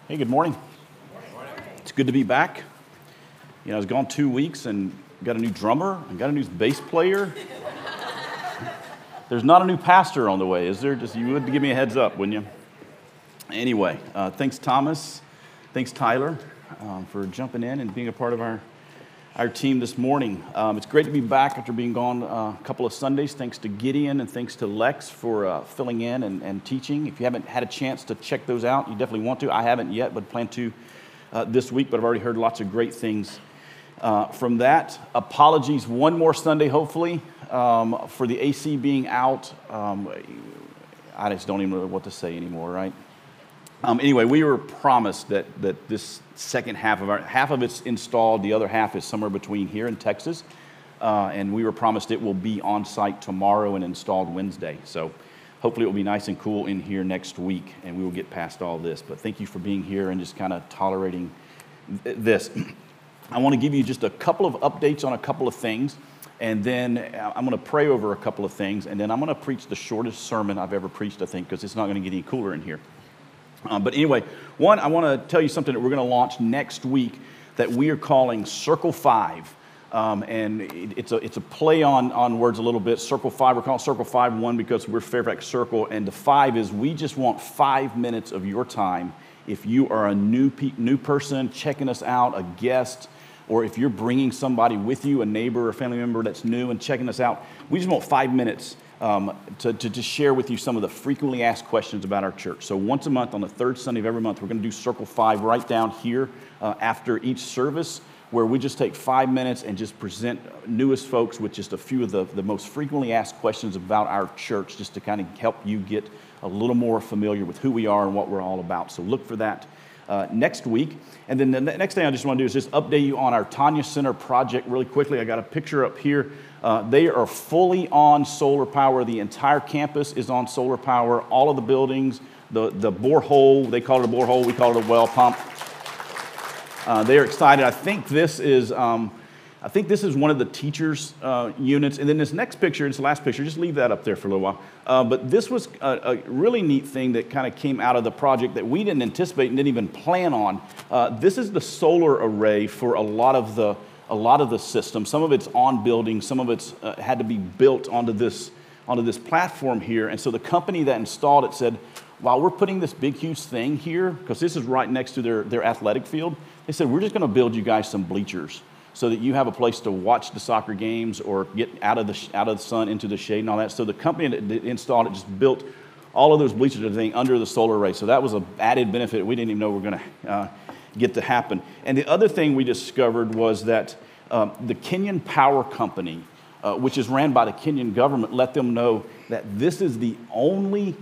Hey, good morning. It's good to be back. I was gone 2 weeks and got a new drummer and got a new bass player. There's not a new pastor on the way, is there? Just you would give me a heads up, wouldn't you? Anyway, thanks Thomas, thanks Tyler for jumping in and being a part of our team this morning. It's great to be back after being gone a couple of Sundays. Thanks to Gideon and thanks to Lex for filling in and teaching. If you haven't had a chance to check those out, you definitely want to. I haven't yet, but plan to this week, but I've already heard lots of great things from that. Apologies one more Sunday, hopefully, for the AC being out. I just don't even know what to say anymore, right? Anyway, we were promised that this second half of it's installed, the other half is somewhere between here and Texas, and we were promised it will be on site tomorrow and installed Wednesday. So hopefully it will be nice and cool in here next week, and we will get past all this. But thank you for being here and just kind of tolerating this. I want to give you just a couple of updates on a couple of things, and then I'm going to pray over a couple of things, and then I'm going to preach the shortest sermon I've ever preached, I think, because it's not going to get any cooler in here. But anyway, one, I want to tell you something that we're going to launch next week that we are calling Circle 5. And it's a play on words a little bit. Circle 5, we're calling Circle 5 1 because we're Fairfax Circle. And the 5 is we just want 5 minutes of your time. If you are a new person checking us out, a guest, or if you're bringing somebody with you, a neighbor or family member that's new and checking us out, we just want 5 minutes to share with you some of the frequently asked questions about our church. So once a month, on the third Sunday of every month, we're going to do Circle 5 right down here after each service, where we just take 5 minutes and just present newest folks with just a few of the most frequently asked questions about our church, just to kind of help you get a little more familiar with who we are and what we're all about. So look for that next week. And then the next thing I just want to do is just update you on our Tanya Center project really quickly. I got a picture up here. They are fully on solar power. The entire campus is on solar power. All of the buildings, the borehole, they call it a borehole, we call it a well pump. They're excited. I think this is one of the teachers' units. And then this next picture, this last picture, just leave that up there for a little while. But this was a really neat thing that kind of came out of the project that we didn't anticipate and didn't even plan on. This is the solar array for a lot of the system. Some of it's on buildings, some of it's had to be built onto this platform here. And so the company that installed it said, while we're putting this big, huge thing here, because this is right next to their athletic field, they said, we're just going to build you guys some bleachers so that you have a place to watch the soccer games or get out of the sun into the shade and all that. So the company that installed it just built all of those bleachers and everything under the solar array. So that was an added benefit we didn't even know we were going to get to happen. And the other thing we discovered was that the Kenyan Power Company, which is ran by the Kenyan government, let them know that this is the only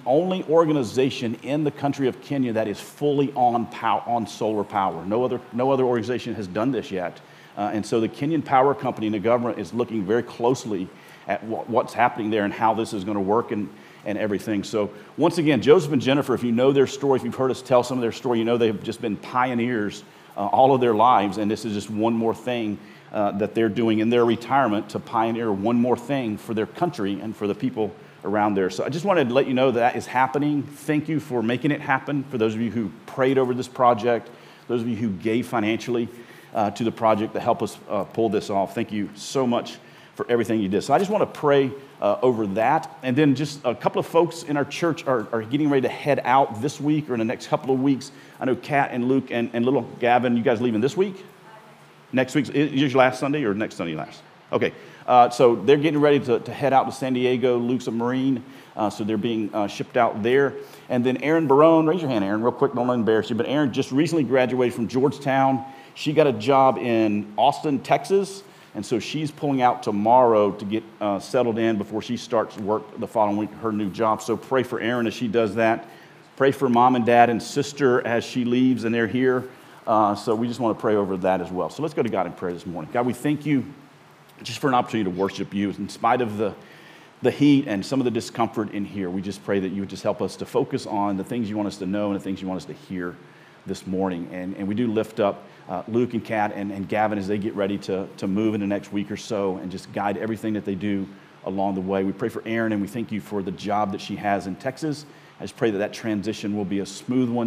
organization in the country of Kenya that is fully on solar power. No other organization has done this yet. And so the Kenyan Power Company and the government is looking very closely at what's happening there and how this is going to work and everything. So once again, Joseph and Jennifer, if you know their story, if you've heard us tell some of their story, you know they've just been pioneers all of their lives, and this is just one more thing that they're doing in their retirement to pioneer one more thing for their country and for the people around there. So I just wanted to let you know that is happening. Thank you for making it happen. For those of you who prayed over this project, those of you who gave financially to the project to help us pull this off, thank you so much for everything you did. So I just want to pray over that. And then just a couple of folks in our church are getting ready to head out this week or in the next couple of weeks. I know Kat and Luke and little Gavin, you guys leaving this week? Next week, is your last Sunday or next Sunday last? Okay, so they're getting ready to head out to San Diego. Luke's a Marine, so they're being shipped out there. And then Erin Barone, raise your hand, Erin, real quick, don't embarrass you, but Erin just recently graduated from Georgetown. She got a job in Austin, Texas, and so she's pulling out tomorrow to get settled in before she starts work the following week, her new job. So pray for Erin as she does that. Pray for mom and dad and sister as she leaves and they're here. So we just want to pray over that as well. So let's go to God in prayer this morning. God, we thank you just for an opportunity to worship you in spite of the heat and some of the discomfort in here. We just pray that you would just help us to focus on the things you want us to know and the things you want us to hear this morning. And we do lift up Luke and Kat and Gavin as they get ready to move in the next week or so and just guide everything that they do along the way. We pray for Erin and we thank you for the job that she has in Texas. I just pray that transition will be a smooth one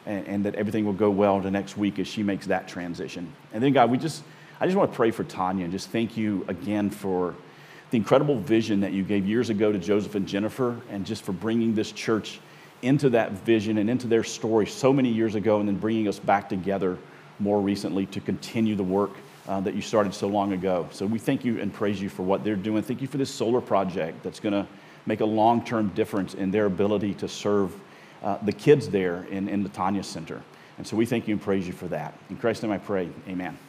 and that everything will go well the next week as she makes that transition. And then, God, I just want to pray for Tanya and just thank you again for the incredible vision that you gave years ago to Joseph and Jennifer, and just for bringing this church into that vision and into their story so many years ago, and then bringing us back together more recently to continue the work that you started so long ago. So we thank you and praise you for what they're doing. Thank you for this solar project that's going to make a long-term difference in their ability to serve the kids there in the Tanya Center. And so we thank you and praise you for that. In Christ's name I pray, amen.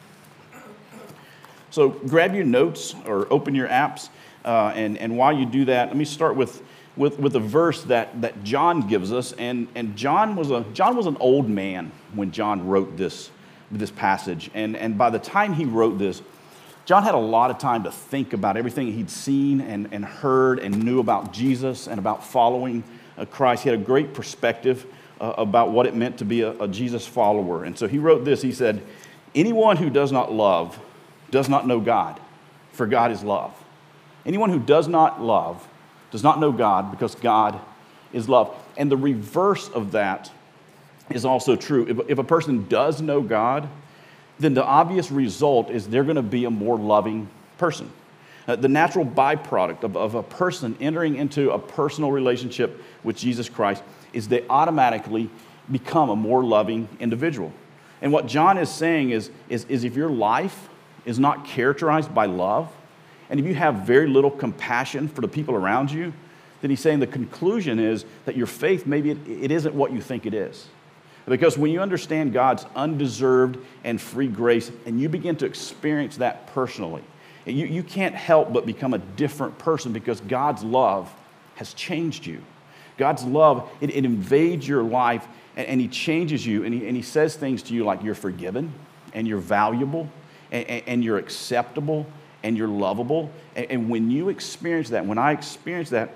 So grab your notes or open your apps, and while you do that, let me start with a verse that John gives us. And John was an old man when John wrote this passage. And by the time he wrote this, John had a lot of time to think about everything he'd seen and heard and knew about Jesus and about following Christ. He had a great perspective about what it meant to be a Jesus follower. And so he wrote this. He said, "Anyone who does not love does not know God, for God is love. Anyone who does not love does not know God, because God is love." And the reverse of that is also true. If a person does know God, then the obvious result is they're going to be a more loving person. The natural byproduct of a person entering into a personal relationship with Jesus Christ is they automatically become a more loving individual. And what John is saying is if your life is not characterized by love, and if you have very little compassion for the people around you, then he's saying the conclusion is that your faith, maybe it isn't what you think it is. Because when you understand God's undeserved and free grace, and you begin to experience that personally, you can't help but become a different person, because God's love has changed you. God's love, it invades your life, and he changes you, and he says things to you like you're forgiven, and you're valuable, and you're acceptable, and you're lovable. And when you experience that, when I experience that,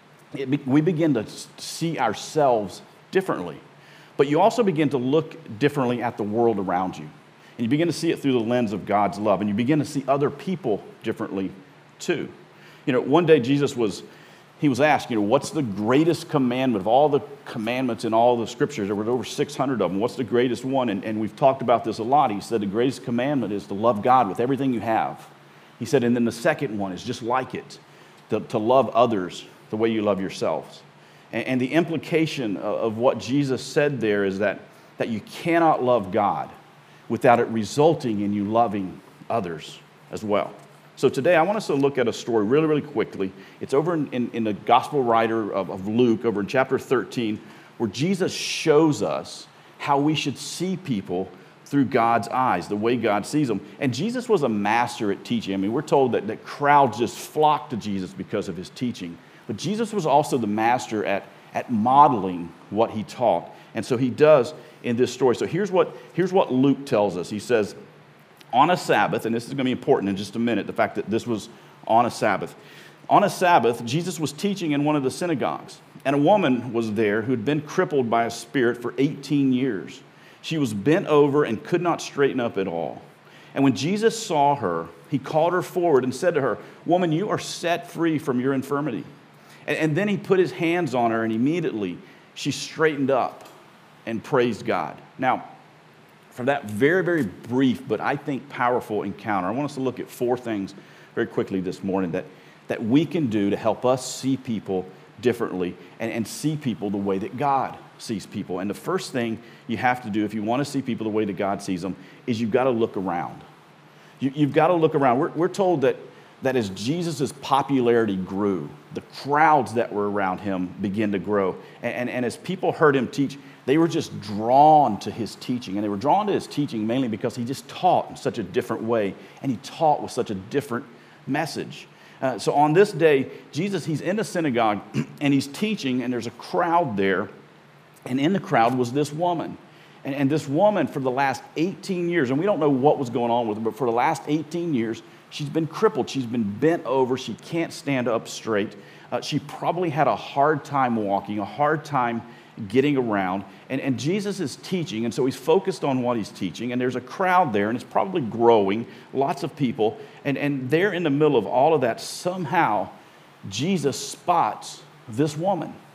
we begin to see ourselves differently. But you also begin to look differently at the world around you. And you begin to see it through the lens of God's love. And you begin to see other people differently too. One day Jesus was asked, what's the greatest commandment of all the commandments in all the scriptures? There were over 600 of them. What's the greatest one? And we've talked about this a lot. He said the greatest commandment is to love God with everything you have. He said, and then the second one is just like it, to love others the way you love yourselves. And the implication of what Jesus said there is that you cannot love God without it resulting in you loving others as well. So today I want us to look at a story really, really quickly. It's over in the gospel writer of Luke, over in chapter 13, where Jesus shows us how we should see people through God's eyes, the way God sees them. And Jesus was a master at teaching. I mean, we're told that crowds just flocked to Jesus because of his teaching. But Jesus was also the master at modeling what he taught. And so he does in this story. So here's what Luke tells us. He says, on a Sabbath, and this is going to be important in just a minute, the fact that this was on a Sabbath. On a Sabbath, Jesus was teaching in one of the synagogues, and a woman was there who had been crippled by a spirit for 18 years. She was bent over and could not straighten up at all. And when Jesus saw her, he called her forward and said to her, "Woman, you are set free from your infirmity." And then he put his hands on her, and immediately she straightened up and praised God. Now, for that very, very brief, but I think powerful encounter, I want us to look at 4 things very quickly this morning that we can do to help us see people differently and see people the way that God sees people. And the first thing you have to do if you want to see people the way that God sees them is you've got to look around. You've got to look around. We're told that as Jesus' popularity grew, the crowds that were around him began to grow. And as people heard him teach, they were just drawn to his teaching. And they were drawn to his teaching mainly because he just taught in such a different way, and he taught with such a different message. So on this day, Jesus, he's in the synagogue, and he's teaching, and there's a crowd there. And in the crowd was this woman. And this woman, for the last 18 years, and we don't know what was going on with her, but for the last 18 years, she's been crippled. She's been bent over. She can't stand up straight. She probably had a hard time walking, a hard time getting around. And Jesus is teaching, and so he's focused on what he's teaching. And there's a crowd there, and it's probably growing, lots of people. And there in the middle of all of that, somehow, Jesus spots this woman.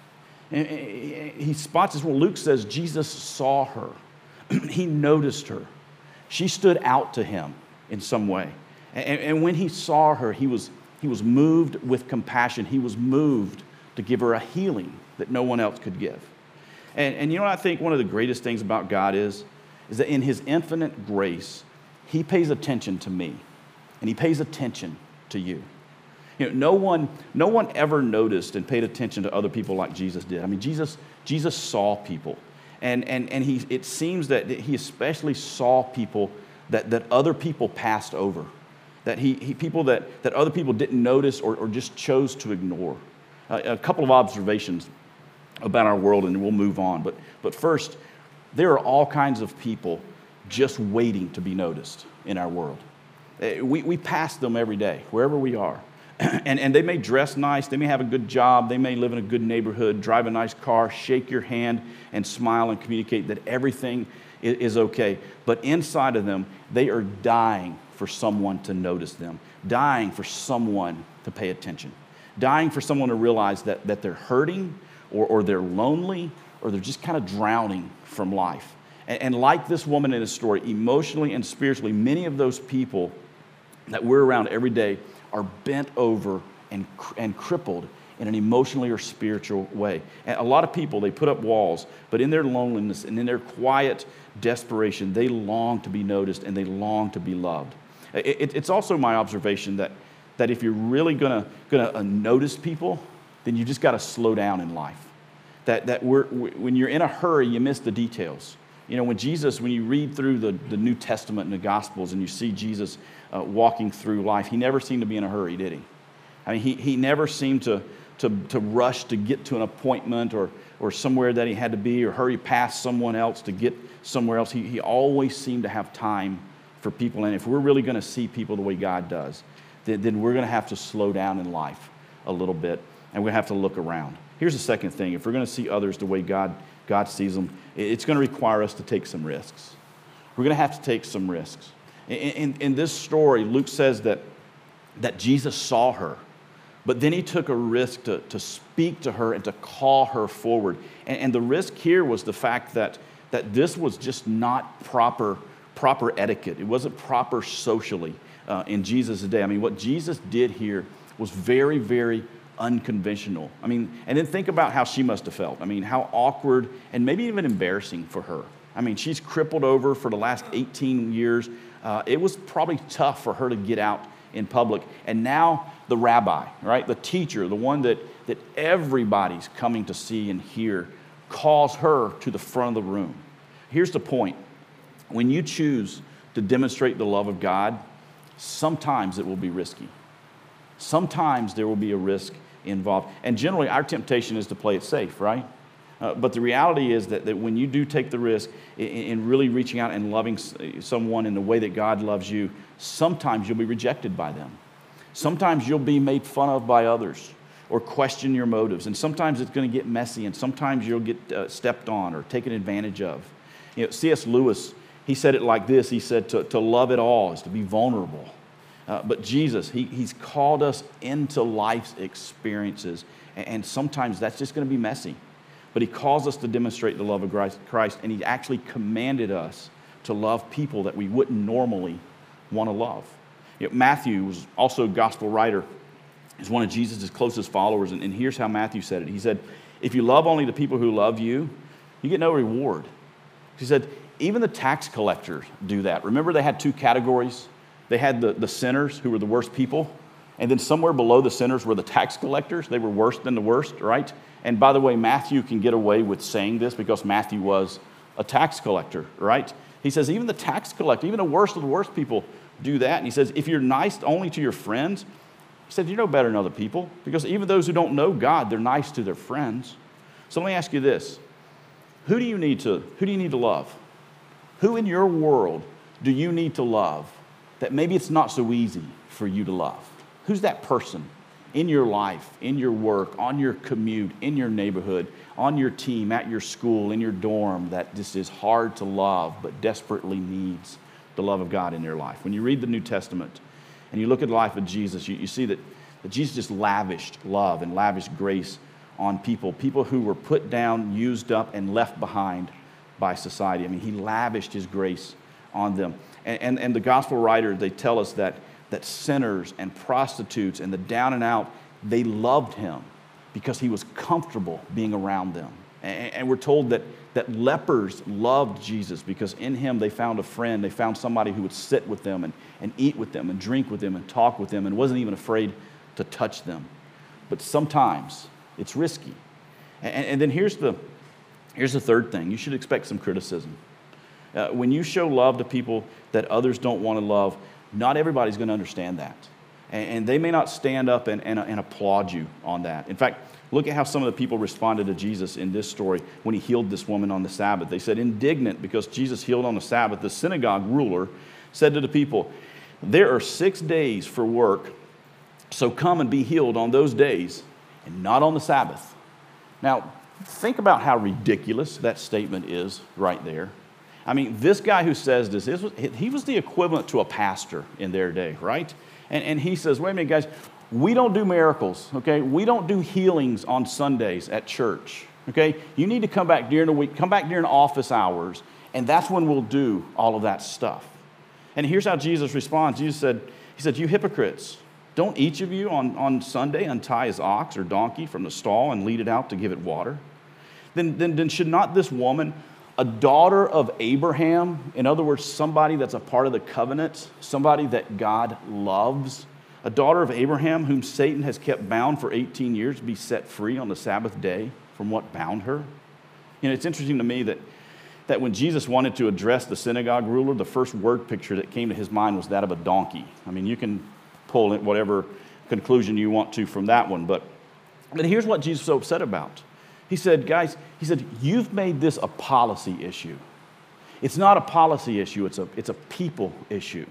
And he spots this. Well, Luke says Jesus saw her. He noticed her. She stood out to him in some way. And when he saw her, he was moved with compassion. He was moved to give her a healing that no one else could give. And you know what I think one of the greatest things about God is that in his infinite grace, he pays attention to me, and he pays attention to you. You know, no one ever noticed and paid attention to other people like Jesus did. I mean, Jesus saw people. And it seems that he especially saw people that other people passed over, that people that other people didn't notice or just chose to ignore. A couple of observations about our world, and we'll move on. But first, there are all kinds of people just waiting to be noticed in our world. We pass them every day, wherever we are. And they may dress nice, they may have a good job, they may live in a good neighborhood, drive a nice car, shake your hand and smile and communicate that everything is okay. But inside of them, they are dying for someone to notice them, dying for someone to pay attention, dying for someone to realize that they're hurting or they're lonely or they're just kind of drowning from life. And like this woman in the story, emotionally and spiritually, many of those people that we're around every day are bent over and crippled in an emotionally or spiritual way. And a lot of people, they put up walls, but in their loneliness and in their quiet desperation, they long to be noticed and they long to be loved. It's also my observation that if you're really gonna notice people, then you just got to slow down in life. When you're in a hurry, you miss the details. You know, when you read through the New Testament and the Gospels and you see Jesus walking through life, he never seemed to be in a hurry, did he? I mean, he never seemed to rush to get to an appointment or somewhere that he had to be or hurry past someone else to get somewhere else. He always seemed to have time for people. And if we're really going to see people the way God does, then we're going to have to slow down in life a little bit, and we have to look around. Here's the second thing. If we're going to see others the way God sees them, it's going to require us to take some risks. We're going to have to take some risks. In this story, Luke says that Jesus saw her, but then he took a risk to speak to her and to call her forward. And the risk here was the fact that this was just not proper etiquette. It wasn't proper socially in Jesus' day. I mean, what Jesus did here was very, very unconventional. I mean, and then think about how she must have felt. I mean, how awkward and maybe even embarrassing for her. I mean, she's crippled over for the last 18 years. It was probably tough for her to get out in public. And now the rabbi, right, the teacher, the one that everybody's coming to see and hear, calls her to the front of the room. Here's the point. When you choose to demonstrate the love of God, sometimes it will be risky. Sometimes there will be a risk involved. And generally, our temptation is to play it safe, right? But the reality is that when you do take the risk in really reaching out and loving someone in the way that God loves you, sometimes you'll be rejected by them. Sometimes you'll be made fun of by others or question your motives. And sometimes it's going to get messy, and sometimes you'll get stepped on or taken advantage of. You know, C.S. Lewis, he said it like this. He said, to love at all is to be vulnerable. But Jesus, he's called us into life's experiences. And sometimes that's just going to be messy. But he calls us to demonstrate the love of Christ. And he actually commanded us to love people that we wouldn't normally want to love. You know, Matthew was also a gospel writer. He's one of Jesus' closest followers. And here's how Matthew said it. He said, if you love only the people who love you, you get no reward. He said, even the tax collectors do that. Remember, they had two categories. They had the sinners, who were the worst people, and then somewhere below the sinners were the tax collectors. They were worse than the worst, right? And by the way, Matthew can get away with saying this because Matthew was a tax collector, right? He says even the tax collector, even the worst of the worst people do that. And he says if you're nice only to your friends, he said you're no better than other people, because even those who don't know God, they're nice to their friends. So let me ask you this. Who do you need to love? Who in your world do you need to love that maybe it's not so easy for you to love? Who's that person in your life, in your work, on your commute, in your neighborhood, on your team, at your school, in your dorm, that just is hard to love but desperately needs the love of God in their life? When you read the New Testament and you look at the life of Jesus, you see that Jesus just lavished love and lavished grace on people who were put down, used up, and left behind by society. I mean, he lavished his grace on them. And the gospel writers, they tell us that sinners and prostitutes and the down and out, they loved him because he was comfortable being around them. And we're told that lepers loved Jesus because in him they found a friend. They found somebody who would sit with them and eat with them and drink with them and talk with them and wasn't even afraid to touch them. But sometimes it's risky. And then here's the third thing. You should expect some criticism. When you show love to people that others don't want to love, not everybody's going to understand that. And they may not stand up and applaud you on that. In fact, look at how some of the people responded to Jesus in this story when he healed this woman on the Sabbath. They said, indignant because Jesus healed on the Sabbath, the synagogue ruler said to the people, there are 6 days for work, so come and be healed on those days and not on the Sabbath. Now, think about how ridiculous that statement is right there. I mean, this guy who says this, he was the equivalent to a pastor in their day, right? And he says, wait a minute, guys, we don't do miracles, okay? We don't do healings on Sundays at church, okay? You need to come back during the week, come back during office hours, and that's when we'll do all of that stuff. And here's how Jesus responds. He said, you hypocrites, don't each of you on Sunday untie his ox or donkey from the stall and lead it out to give it water? Then should not this woman, a daughter of Abraham, in other words, somebody that's a part of the covenant, somebody that God loves, a daughter of Abraham whom Satan has kept bound for 18 years, be set free on the Sabbath day from what bound her? You know, it's interesting to me that when Jesus wanted to address the synagogue ruler, the first word picture that came to his mind was that of a donkey. I mean, you can pull whatever conclusion you want to from that one, but here's what Jesus was so upset about. He said, guys, you've made this a policy issue. It's not a policy issue, it's a people issue.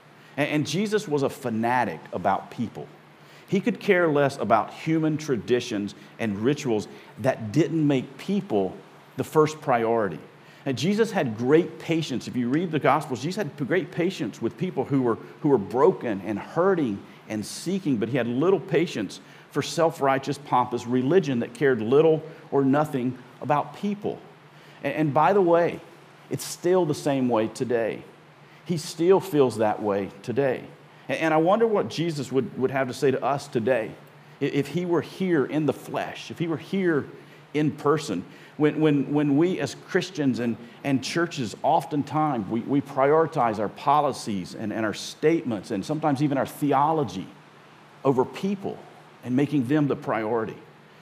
And Jesus was a fanatic about people. He could care less about human traditions and rituals that didn't make people the first priority. And Jesus had great patience. If you read the Gospels, Jesus had great patience with people who were broken and hurting and seeking, but he had little patience for self-righteous, pompous religion that cared little or nothing about people. And by the way, it's still the same way today. He still feels that way today. And I wonder what Jesus would have to say to us today if he were here in the flesh, if he were here in person. When we as Christians and churches, oftentimes we prioritize our policies and our statements and sometimes even our theology over people and making them the priority.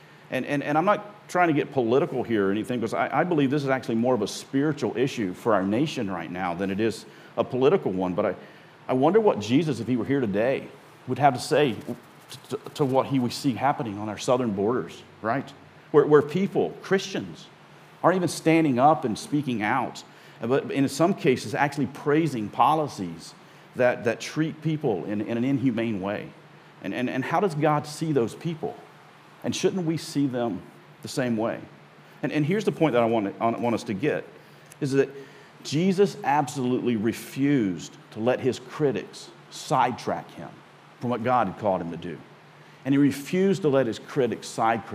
And I'm not trying to get political here or anything, because I believe this is actually more of a spiritual issue for our nation right now than it is a political one. But I wonder what Jesus, if he were here today, would have to say to what we see happening on our southern borders, right? Where people, Christians, aren't even standing up and speaking out, but in some cases actually praising policies that treat people in an inhumane way. And how does God see those people? And shouldn't we see them the same way? And here's the point that I want us to get, is that Jesus absolutely refused to let his critics sidetrack him from what God had called him to do. And he refused to let his critics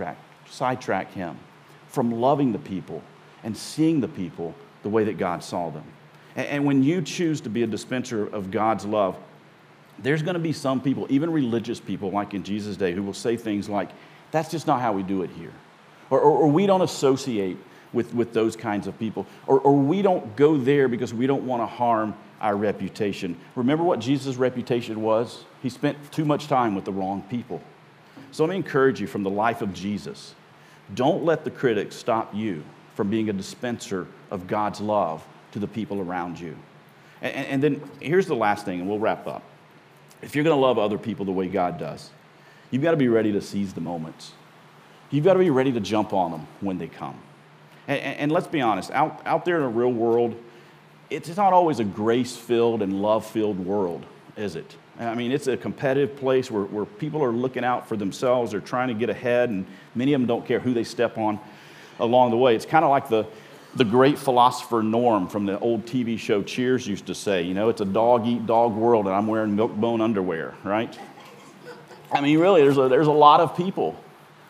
sidetrack him from loving the people and seeing the people the way that God saw them. And when you choose to be a dispenser of God's love, there's going to be some people, even religious people like in Jesus' day, who will say things like, that's just not how we do it here. Or we don't associate with those kinds of people. Or we don't go there because we don't want to harm our reputation. Remember what Jesus' reputation was? He spent too much time with the wrong people. So let me encourage you from the life of Jesus. Don't let the critics stop you from being a dispenser of God's love to the people around you. And then here's the last thing, and we'll wrap up. If you're going to love other people the way God does, you've got to be ready to seize the moments. You've got to be ready to jump on them when they come. And let's be honest, out there in the real world, it's not always a grace-filled and love-filled world, is it? I mean, it's a competitive place where people are looking out for themselves. They're trying to get ahead, and many of them don't care who they step on along the way. It's kind of like the great philosopher Norm from the old TV show Cheers used to say, you know, it's a dog-eat-dog world, and I'm wearing milk-bone underwear, right? I mean, really, there's a lot of people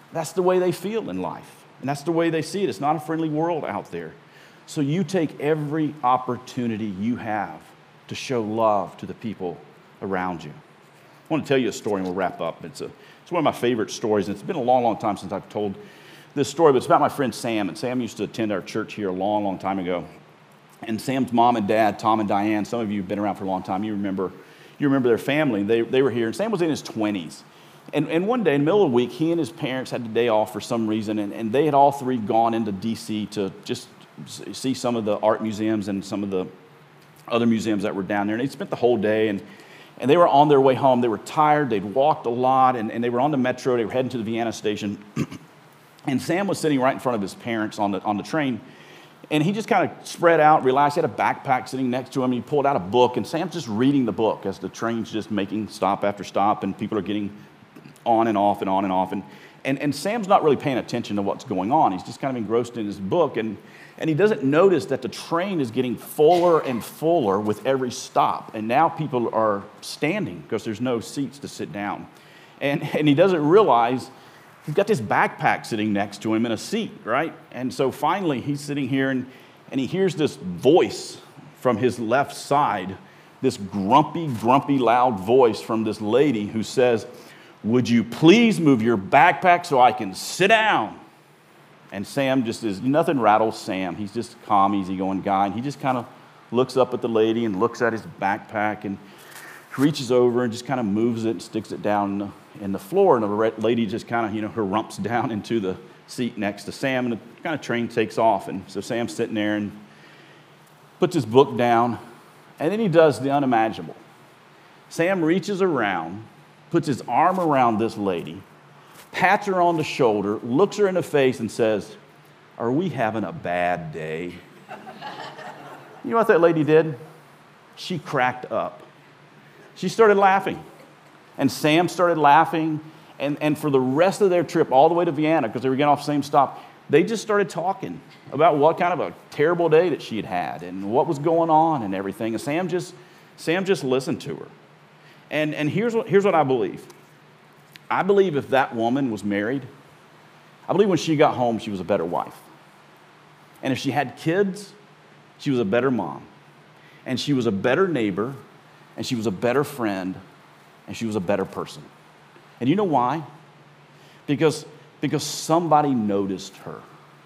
That's the way they feel in life. And that's the way they see it. It's not a friendly world out there. So you take every opportunity you have to show love to the people around you. I want to tell you a story and we'll wrap up. It's one of my favorite stories, and it's been a long, long time since I've told this story, but it's about my friend Sam. And Sam used to attend our church here a long, long time ago. And Sam's mom and dad, Tom and Diane, some of you have been around for a long time. You remember their family. They were here, and Sam was in his 20s. And one day, in the middle of the week, he and his parents had the day off for some reason, and they had all three gone into D.C. to just see some of the art museums and some of the other museums that were down there. And they spent the whole day, and they were on their way home. They were tired. They'd walked a lot, and they were on the metro. They were heading to the Vienna station. And Sam was sitting right in front of his parents on the train, and he just kind of spread out, relaxed. He had a backpack sitting next to him. He pulled out a book, and Sam's just reading the book as the train's just making stop after stop, and people are getting on and off and on and off. And Sam's not really paying attention to what's going on. He's just kind of engrossed in his book, and he doesn't notice that the train is getting fuller and fuller with every stop. And now people are standing because there's no seats to sit down. And he doesn't realize he's got this backpack sitting next to him in a seat, right? And so finally he's sitting here and he hears this voice from his left side, this grumpy, loud voice from this lady who says, "Would you please move your backpack so I can sit down?" And Sam just is, nothing rattles Sam. He's just a calm, easygoing guy. And he just kind of looks up at the lady and looks at his backpack and reaches over and just kind of moves it and sticks it down in the floor. And the lady just kind of, harumps down into the seat next to Sam, and the kind of train takes off. And so Sam's sitting there and puts his book down, and then he does the unimaginable. Sam reaches around, puts his arm around this lady, pats her on the shoulder, looks her in the face, and says, "Are we having a bad day?" You know what that lady did? She cracked up. She started laughing. And Sam started laughing. And for the rest of their trip, all the way to Vienna, because they were getting off the same stop, they just started talking about what kind of a terrible day that she had had and what was going on and everything. And Sam just listened to her. And here's what I believe. I believe if that woman was married, I believe when she got home, she was a better wife. And if she had kids, she was a better mom. And she was a better neighbor. And she was a better friend. And she was a better person. And you know why? Because somebody noticed her.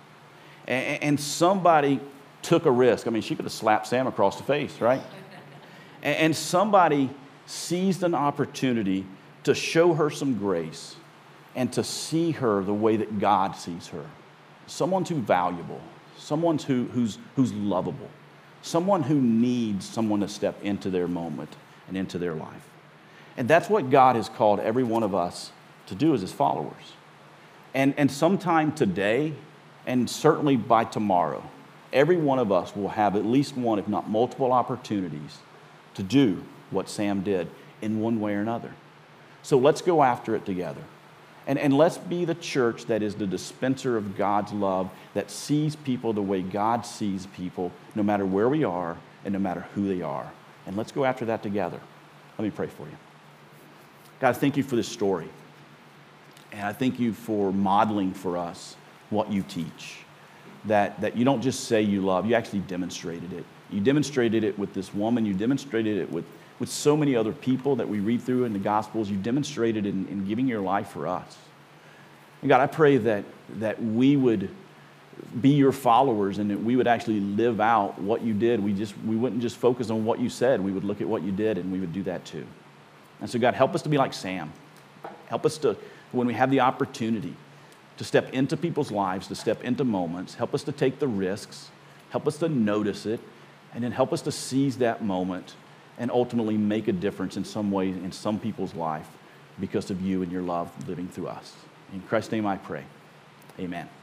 And somebody took a risk. I mean, she could have slapped Sam across the face, right? And somebody seized an opportunity to show her some grace and to see her the way that God sees her. Someone who's valuable, someone who's lovable, someone who needs someone to step into their moment and into their life. And that's what God has called every one of us to do as his followers. And sometime today, and certainly by tomorrow, every one of us will have at least one, if not multiple opportunities to do what Sam did in one way or another. So let's go after it together. And let's be the church that is the dispenser of God's love, that sees people the way God sees people, no matter where we are and no matter who they are. And let's go after that together. Let me pray for you. God, I thank you for this story. And I thank you for modeling for us what you teach. That you don't just say you love, you actually demonstrated it. You demonstrated it with this woman. You demonstrated it with so many other people that we read through in the Gospels. You demonstrated it in giving your life for us. And God, I pray that we would be your followers and that we would actually live out what you did. We wouldn't just focus on what you said. We would look at what you did and we would do that too. And so God, help us to be like Sam. Help us to, when we have the opportunity to step into people's lives, to step into moments, help us to take the risks, help us to notice it, and then help us to seize that moment and ultimately make a difference in some way in some people's life because of you and your love living through us. In Christ's name I pray. Amen.